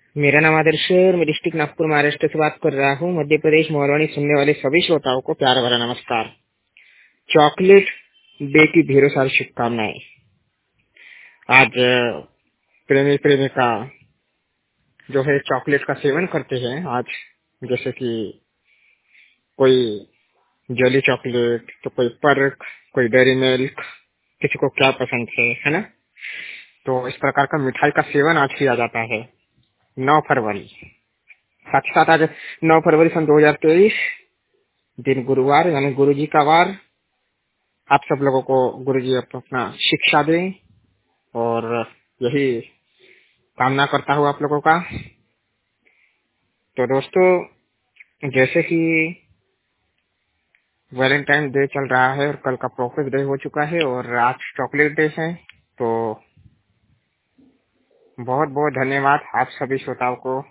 मेरा नाम आदर्श है और मैं डिस्ट्रिक्ट नागपुर महाराष्ट्र से बात कर रहा हूँ। मध्य प्रदेश मोरवाणी सुनने वाले सभी श्रोताओं को प्यार भरा नमस्कार। चॉकलेट डे की ढेरों सारी शुभकामनाएं। आज प्रेमी प्रेमिका जो है चॉकलेट का सेवन करते हैं। आज जैसे कि कोई जेली चॉकलेट, तो कोई पर्क, कोई डेयरी मिल्क, किसी को क्या पसंद है ना। तो इस प्रकार का मिठाई का सेवन आज किया जाता है 9 फरवरी। साथ ही साथ आज 9 फरवरी सन 2023 दिन गुरुवार यानी गुरुजी का वार। आप सब लोगों को गुरुजी अपना शिक्षा दें और यही कामना करता हूँ आप लोगों का। तो दोस्तों, जैसे कि वैलेंटाइन डे चल रहा है और कल का प्रोफेस डे हो चुका है और आज चॉकलेट डे है, तो बहुत बहुत धन्यवाद आप सभी श्रोताओं को।